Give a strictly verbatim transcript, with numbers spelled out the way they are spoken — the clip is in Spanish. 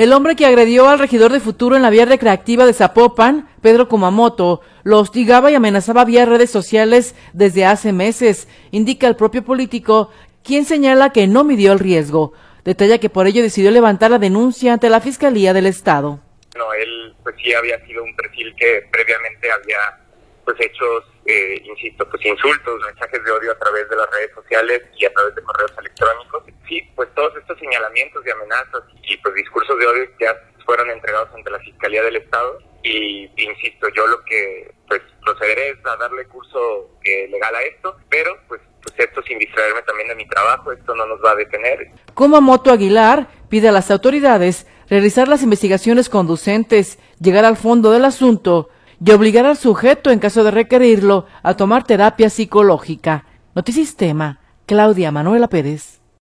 El hombre que agredió al regidor de Futuro en la vía recreativa de Zapopan, Pedro Kumamoto, lo hostigaba y amenazaba vía redes sociales desde hace meses, indica el propio político, quien señala que no midió el riesgo. Detalla que por ello decidió levantar la denuncia ante la Fiscalía del Estado. No, él pues sí había sido un perfil que previamente había pues hechos, eh, insisto, pues insultos, mensajes de odio a través de las redes sociales y a través de correos electrónicos. Sí, pues todos estos señalamientos y amenazas y pues discursos de odio ya fueron entregados ante la Fiscalía del Estado y, insisto, yo lo que pues procederé es a darle curso eh, legal a esto, pero pues, pues esto sin distraerme también de mi trabajo, esto no nos va a detener. Kumamoto Aguilar pide a las autoridades realizar las investigaciones conducentes, llegar al fondo del asunto y obligar al sujeto, en caso de requerirlo, a tomar terapia psicológica. Notisistema, Claudia Manuela Pérez.